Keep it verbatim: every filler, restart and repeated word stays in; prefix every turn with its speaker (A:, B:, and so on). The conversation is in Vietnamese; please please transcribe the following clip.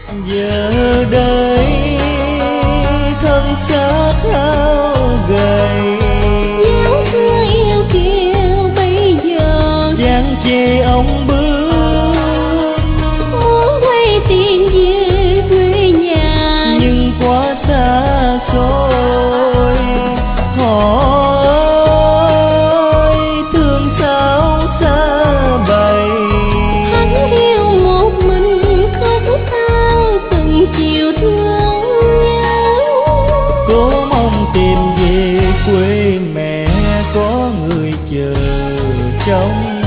A: Giờ đây thân xác hao gầy,
B: dáng thương yêu kiều bây giờ
A: chàng chê ông bước,
B: muốn quay tiền về quê nhà
A: nhưng quá xa xôi. Họ ơi thương sao xa bầy,
B: hắn yêu một mình khóc than từng chiều thương nhớ.
A: cố mong tìm về quê mẹ có người chờ trông.